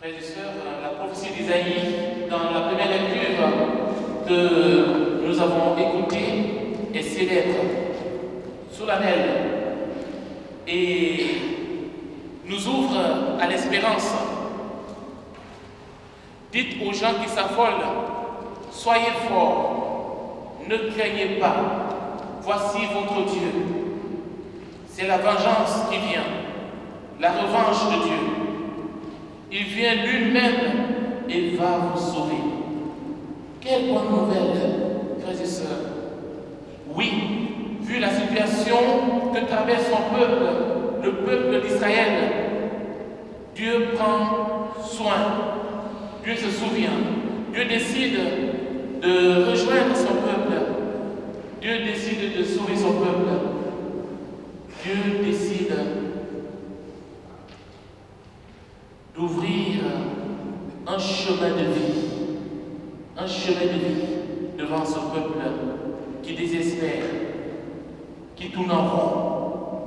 Frères et sœurs, la prophétie d'Isaïe, dans la première lecture que nous avons écoutée, est célèbre, solennelle, et nous ouvre à l'espérance. Dites aux gens qui s'affolent, soyez forts, ne craignez pas, voici votre Dieu. C'est la vengeance qui vient, la revanche de Dieu. Il vient lui-même et va vous sauver. Quelle bonne nouvelle, frères et sœurs. Oui, vu la situation que traverse son peuple, le peuple d'Israël, Dieu prend soin, Dieu se souvient, Dieu décide de rejoindre son peuple, Dieu décide de sauver son peuple, Dieu décide d'ouvrir un chemin de vie devant ce peuple qui désespère, qui tourne en rond.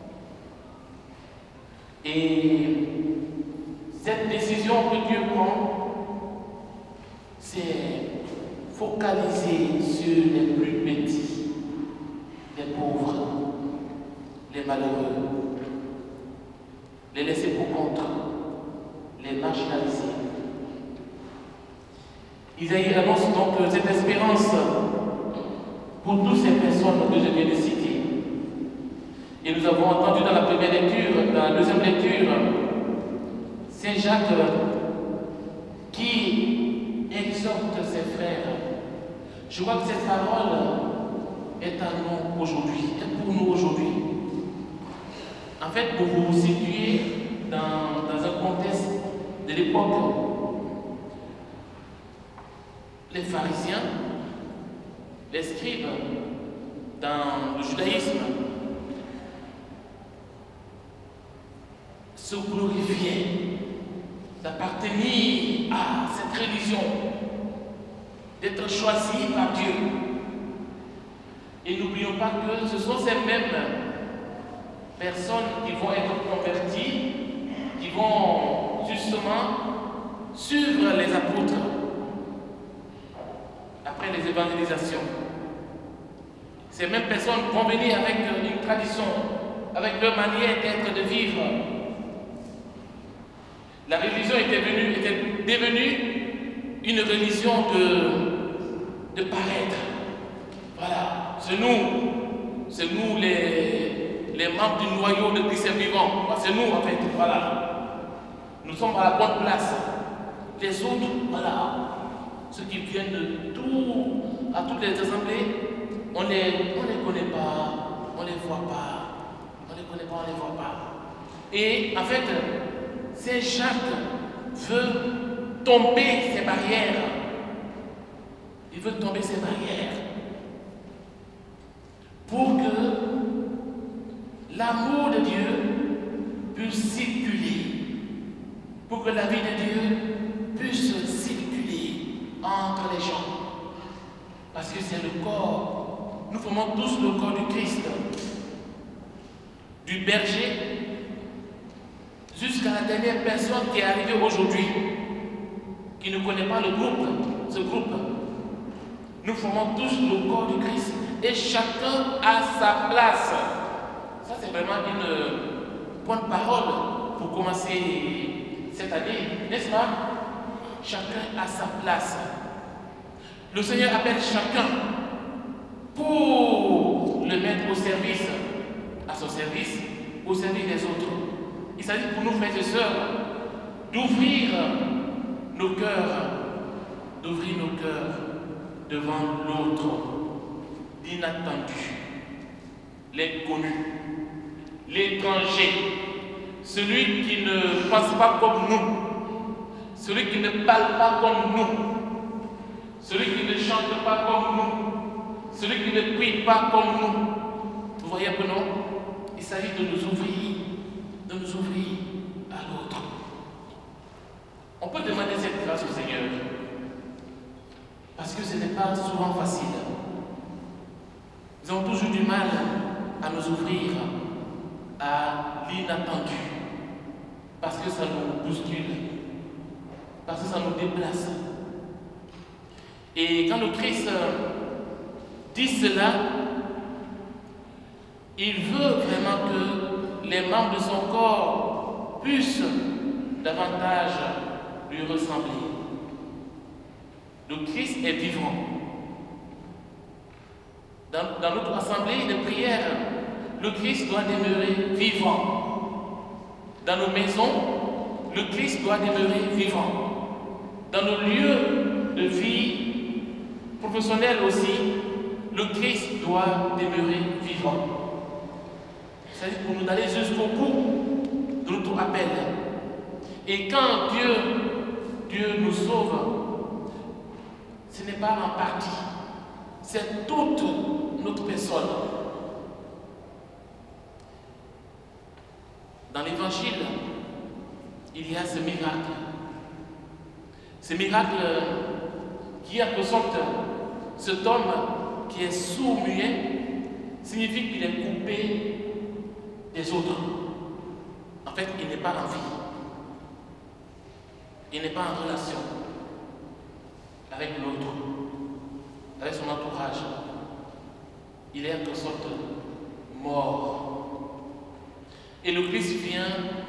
Et cette décision que Dieu prend, c'est focaliser sur les plus petits, les pauvres, les malheureux, les laisser pour compte, les marginalisés. Isaïe annonce donc cette espérance pour toutes ces personnes que je viens de citer. Et nous avons entendu dans la première lecture, dans la deuxième lecture, Saint Jacques qui exhorte ses frères. Je crois que cette parole est à nous aujourd'hui, est pour nous aujourd'hui. En fait, pour vous situer dans un contexte de l'époque, les pharisiens, les scribes, dans le judaïsme, se glorifiaient d'appartenir à cette religion, d'être choisis par Dieu. Et n'oublions pas que ce sont ces mêmes personnes qui vont être converties, qui vont justement suivre les apôtres après les évangélisations. Ces mêmes personnes vont venir avec une tradition, avec leur manière d'être, de vivre. La religion était devenue une religion de paraître. Voilà, c'est nous les membres du noyau de Christ vivant. C'est nous en fait, voilà. Nous sommes à la bonne place. Les autres, voilà, ceux qui viennent de à toutes les assemblées, on ne les connaît pas, on ne les voit pas, on ne les connaît pas, on ne les voit pas. Et en fait, Saint Jacques veut tomber ces barrières. Il veut tomber ces barrières pour que l'amour de Dieu puisse circuler, pour que la vie de Dieu puisse circuler entre les gens. Parce que c'est le corps, nous formons tous le corps du Christ, du berger jusqu'à la dernière personne qui est arrivée aujourd'hui, qui ne connaît pas le groupe, ce groupe. Nous formons tous le corps du Christ et chacun a sa place. Ça, c'est vraiment une bonne parole pour commencer cette année, n'est-ce pas? Chacun a sa place. Le Seigneur appelle chacun pour le mettre au service, à son service, au service des autres. Il s'agit pour nous, frères et sœurs, d'ouvrir nos cœurs devant l'autre, l'inattendu, l'inconnu, l'étranger, celui qui ne pense pas comme nous, celui qui ne parle pas comme nous, celui qui ne chante pas comme nous, celui qui ne prie pas comme nous. Vous voyez un peu, non? Il s'agit de nous ouvrir à l'autre. On peut demander cette grâce au Seigneur, parce que ce n'est pas souvent facile. Nous avons toujours du mal à nous ouvrir à l'inattendu, parce que ça nous bouscule, parce que ça nous déplace. Et quand le Christ dit cela, il veut vraiment que les membres de son corps puissent davantage lui ressembler. Le Christ est vivant. Dans notre assemblée de prière, le Christ doit demeurer vivant. Dans nos maisons, le Christ doit demeurer vivant. Dans nos lieux de vie professionnelle aussi, le Christ doit demeurer vivant. C'est pour nous d'aller jusqu'au bout de notre appel. Et quand Dieu nous sauve, ce n'est pas en partie, c'est toute notre personne. Dans l'Évangile, il y a ce miracle. Ce miracle qui, en quelque sorte, cet homme qui est sourd-muet, signifie qu'il est coupé des autres. En fait, il n'est pas en vie. Il n'est pas en relation avec l'autre, avec son entourage. Il est en quelque sorte mort. Et le Christ vient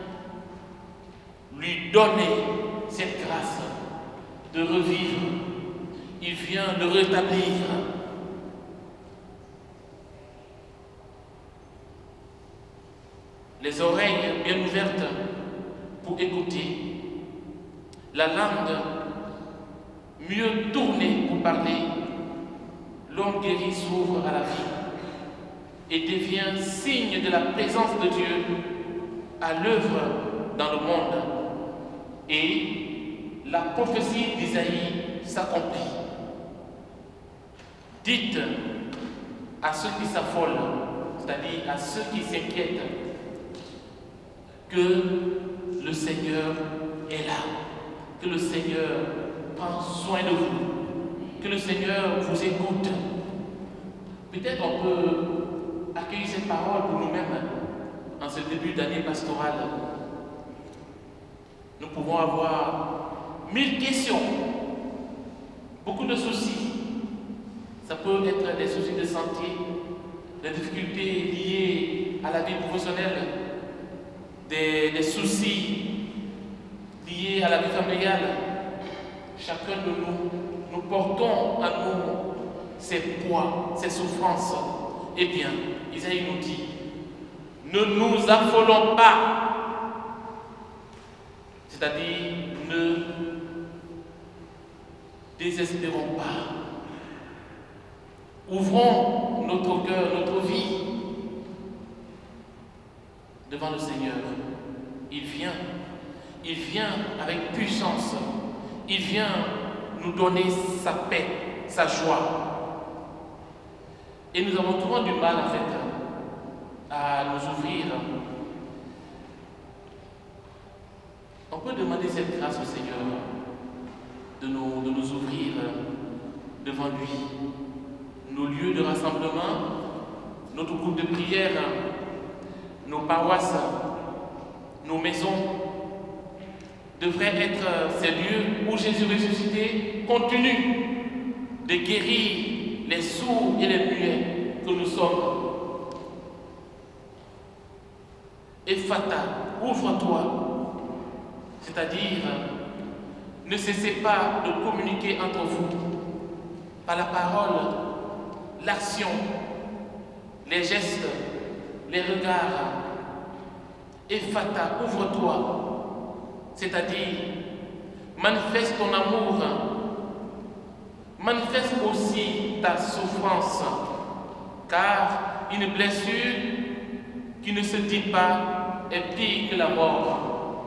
lui donner cette grâce de revivre. Il vient le rétablir. Les oreilles bien ouvertes pour écouter. La langue mieux tournée pour parler. L'homme guéri s'ouvre à la vie et devient signe de la présence de Dieu à l'œuvre dans le monde. Et la prophétie d'Isaïe s'accomplit. Dites à ceux qui s'affolent, c'est-à-dire à ceux qui s'inquiètent, que le Seigneur est là, que le Seigneur prend soin de vous, que le Seigneur vous écoute. Peut-être on peut accueillir cette parole pour nous-mêmes en ce début d'année pastorale. Nous pouvons avoir 1000 questions, beaucoup de soucis. Ça peut être des soucis de santé, des difficultés liées à la vie professionnelle, des soucis liés à la vie familiale. Chacun de nous portons à nous ces poids, ces souffrances. Eh bien, Isaïe nous dit, ne nous affolons pas. C'est-à-dire, ne désespérons pas. Ouvrons notre cœur, notre vie devant le Seigneur. Il vient avec puissance. Il vient nous donner sa paix, sa joie. Et nous avons souvent du mal, en fait, à nous ouvrir. On peut demander cette grâce au Seigneur de nous ouvrir devant lui. Nos lieux de rassemblement, notre groupe de prière, nos paroisses, nos maisons devraient être ces lieux où Jésus ressuscité continue de guérir les sourds et les muets que nous sommes. Ephata, ouvre-toi, c'est-à-dire ne cessez pas de communiquer entre vous par la parole, l'action, les gestes, les regards. Ephata, ouvre-toi, c'est-à-dire manifeste ton amour, manifeste aussi ta souffrance, car une blessure qui ne se dit pas est pire que la mort.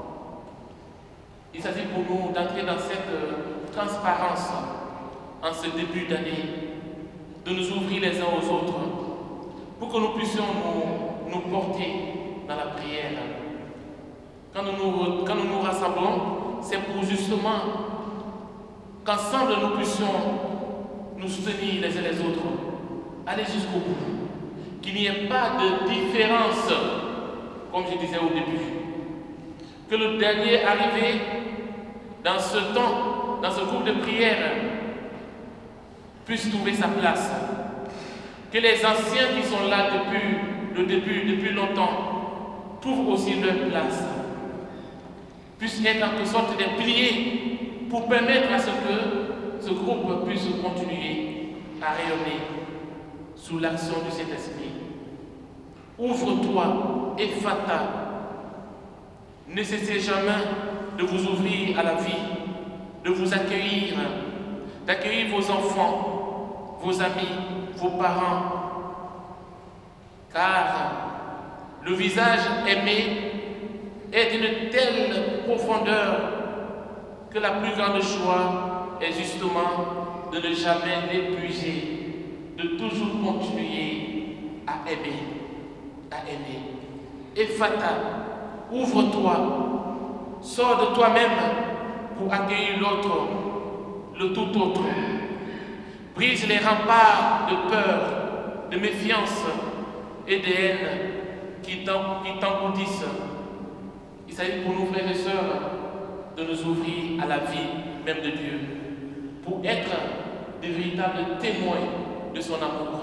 Il s'agit pour nous d'entrer dans cette transparence en ce début d'année, de nous ouvrir les uns aux autres, pour que nous puissions nous porter dans la prière. Quand nous nous rassemblons, c'est pour justement qu'ensemble nous puissions nous soutenir les uns les autres, aller jusqu'au bout, qu'il n'y ait pas de différence, comme je disais au début, que le dernier arrivé dans ce temps, dans ce groupe de prière, puisse trouver sa place. Que les anciens qui sont là depuis le début, depuis longtemps, trouvent aussi leur place. Puissent être en quelque sorte des piliers pour permettre à ce que ce groupe puisse continuer à rayonner sous l'action de cet esprit. Ouvre-toi, Ephata. Ne cessez jamais de vous ouvrir à la vie, de vous accueillir, d'accueillir vos enfants, vos amis, vos parents. Car le visage aimé est d'une telle profondeur que la plus grande joie est justement de ne jamais l'épuiser, de toujours continuer à aimer, à aimer. Ephata, ouvre-toi, sors de toi-même pour accueillir l'autre, le tout autre. Brise les remparts de peur, de méfiance et de haine qui t'engourdissent. Il s'agit pour nous, frères et sœurs, de nous ouvrir à la vie même de Dieu, pour être de véritables témoins de son amour.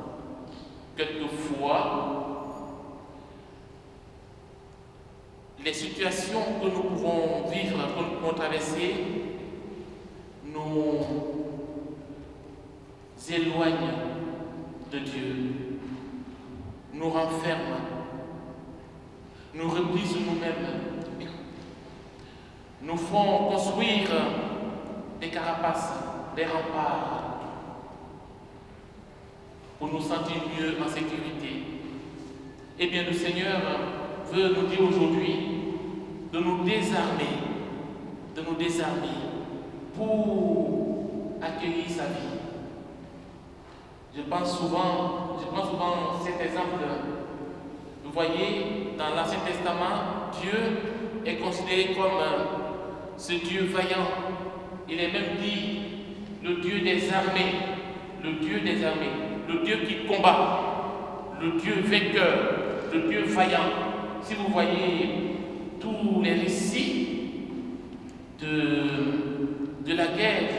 Quelquefois, les situations que nous pouvons vivre, que nous pouvons traverser, nous éloignent de Dieu, nous renferment, nous replient sur nous-mêmes, nous font construire des carapaces, des remparts, pour nous sentir mieux en sécurité. Eh bien, le Seigneur veut nous dire aujourd'hui de nous désarmer pour accueillir sa vie. Je pense souvent à cet exemple. Vous voyez, dans l'Ancien Testament, Dieu est considéré comme ce Dieu vaillant. Il est même dit le Dieu des armées, le Dieu des armées, le Dieu qui combat, le Dieu vainqueur, le Dieu vaillant. Si vous voyez tous les récits de la guerre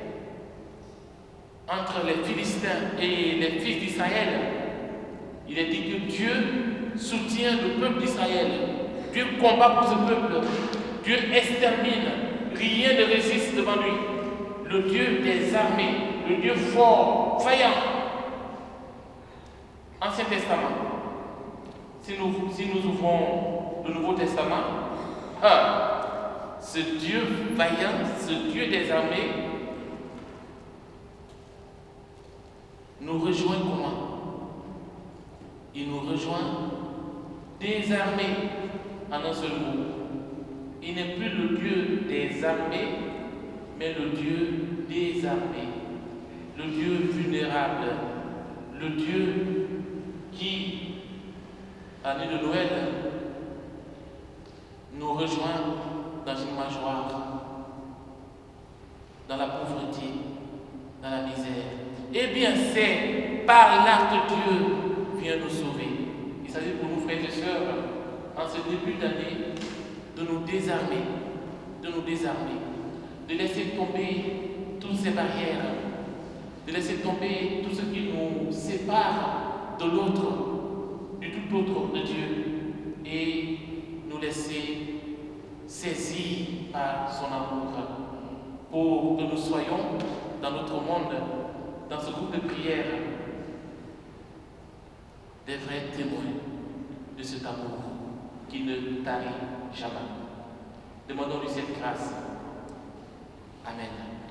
entre les Philistins et les fils d'Israël, il est dit que Dieu soutient le peuple d'Israël. Dieu combat pour ce peuple. Dieu extermine. Rien ne résiste devant lui. Le Dieu des armées, le Dieu fort, vaillant. Ancien Testament. Si nous ouvrons le Nouveau Testament, ce Dieu vaillant, ce Dieu des armées, nous rejoint comment? Il nous rejoint désarmés en un seul mot. Il n'est plus le Dieu des armées, mais le Dieu des armées, le Dieu vulnérable, le Dieu qui, année de Noël, nous rejoint dans une mangeoire, dans la pauvreté, dans la misère. Eh bien, c'est par là que Dieu vient nous sauver. Il s'agit pour nous, frères et sœurs, en ce début d'année, de nous désarmer, de laisser tomber toutes ces barrières, de laisser tomber tout ce qui nous sépare de l'autre, du tout autre de Dieu, et nous laisser saisir par son amour, pour que nous soyons dans notre monde, dans ce groupe de prière, des vrais témoins de cet amour qui ne tarit jamais. Demandons-lui cette grâce. Amen.